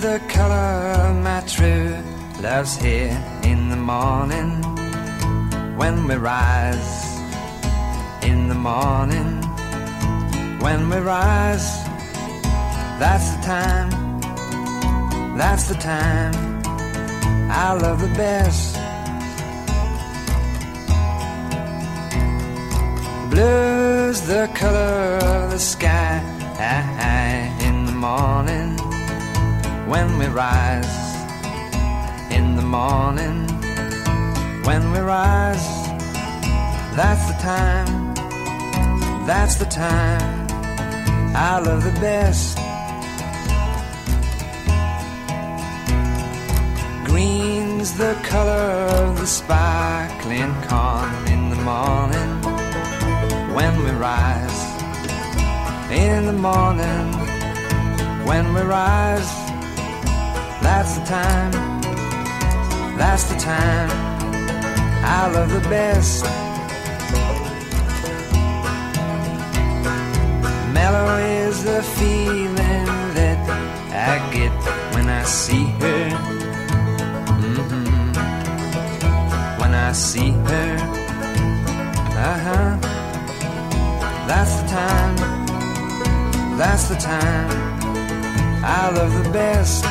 the color of my true love's here in the morning. When we rise in the morning, when we rise, that's the time, that's the time I love the best. Blue's the color of the sky in the morning. When we rise in the morning, when we rise, that's the time, that's the time I love the best. Green's the color of the sparkling corn in the morning. When we rise in the morning, when we rise, that's the time, that's the time I love the best. Mellow is the feeling that I get when I see her. When I see her, that's the time, that's the time I love the best.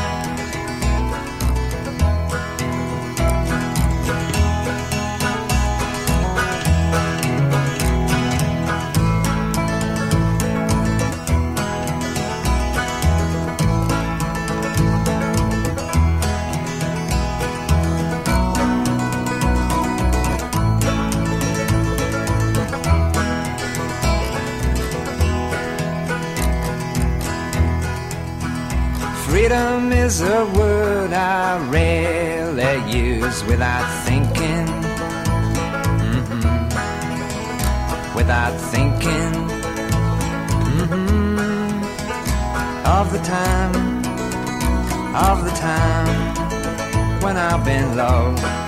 Freedom is a word I rarely use without thinking, without thinking of the time when I've been low.